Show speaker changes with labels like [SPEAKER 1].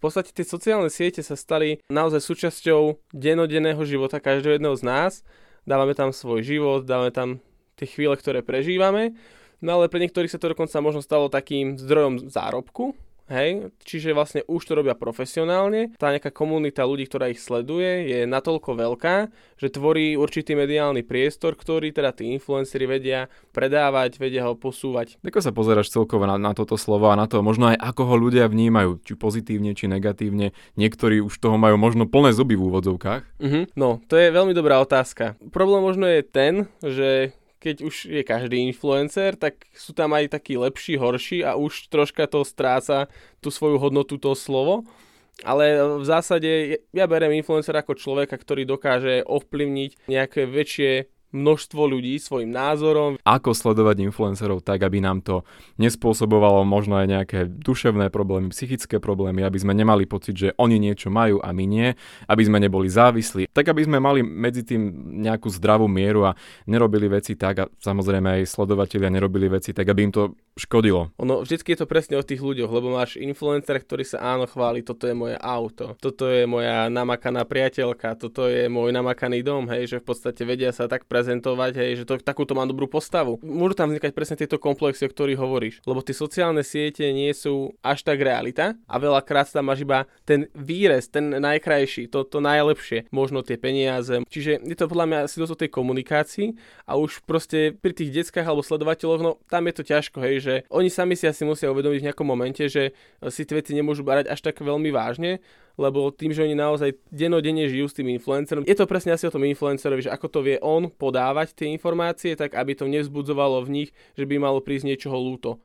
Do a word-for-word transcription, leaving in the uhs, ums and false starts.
[SPEAKER 1] podstate tie sociálne siete sa stali naozaj súčasťou dennodenného života každého jedného z nás. Dávame tam svoj život, dávame tam tie chvíle, ktoré prežívame. No ale pre niektorých sa to dokonca možno stalo takým zdrojom zárobku. Hej, čiže vlastne už to robia profesionálne. Tá nejaká komunita ľudí, ktorá ich sleduje, je natoľko veľká, že tvorí určitý mediálny priestor, ktorý teda tí influenceri vedia predávať, vedia ho posúvať.
[SPEAKER 2] Ako sa pozeráš celkovo na, na toto slovo a na to možno aj ako ho ľudia vnímajú, či pozitívne, či negatívne. Niektorí už toho majú možno plné zuby v úvodzovkách.
[SPEAKER 1] Uh-huh. No, to je veľmi dobrá otázka. Problém možno je ten, že keď už je každý influencer, tak sú tam aj takí lepší, horší a už troška to stráca tú svoju hodnotu, to slovo. Ale v zásade ja beriem influencera ako človeka, ktorý dokáže ovplyvniť nejaké väčšie množstvo ľudí svojim názorom.
[SPEAKER 2] Ako sledovať influencerov tak, aby nám to nespôsobovalo možno aj nejaké duševné problémy, psychické problémy, aby sme nemali pocit, že oni niečo majú a my nie, aby sme neboli závislí, tak aby sme mali medzi tým nejakú zdravú mieru a nerobili veci tak, a samozrejme aj sledovatelia nerobili veci tak, aby im to škodilo.
[SPEAKER 1] Ono, vždycky je to presne o tých ľuďoch, lebo máš influencer, ktorý sa áno chváli, toto je moje auto, toto je moja namakaná priateľka, toto je môj namakaný dom, hej, že v podstate vedia sa tak prezentovať, hej, že to, takúto mám dobrú postavu. Môžu tam vznikať presne tieto komplexy, o ktorých hovoríš, lebo tie sociálne siete nie sú až tak realita a veľakrát tam máš iba ten výrez, ten najkrajší, to, to najlepšie, možno tie peniaze. Čiže je to podľa mňa asi dosť o tej komunikácii a už proste pri tých deckách alebo sledovateľoch, no tam je to ťažko, hej, že oni sami si asi musia uvedomiť v nejakom momente, že si tie veci nemôžu brať až tak veľmi vážne, lebo tým, že oni naozaj dennodenne žijú s tým influencerom. Je to presne asi o tom influencerovi, že ako to vie on podávať tie informácie, tak aby to nevzbudzovalo v nich, že by malo prísť niečoho ľúto.